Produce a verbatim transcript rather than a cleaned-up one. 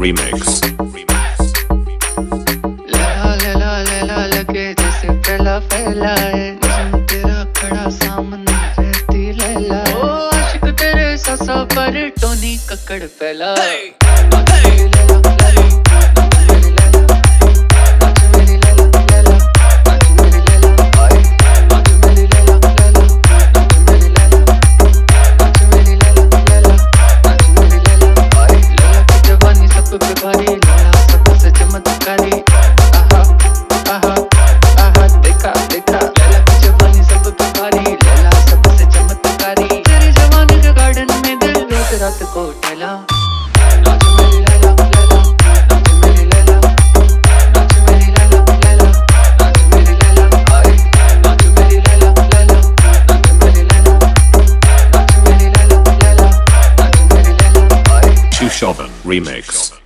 Remix. Laila Laila Laila लगे जैसे फैला फैला है जिस्म तेरा खड़ा सामने रहती लैला ओ आशिक तेरे सासा पर टोनी कक्कड़ फैला रात को टहला नाच मेरी लैला लैला नाच मेरी लैला नाच मेरी लैला लैला नाच मेरी लैला आए नाच मेरी लैला लैला नाच मेरी लैला नाच मेरी लैला लैला नाच मेरी लैला आए Chushovan Remix.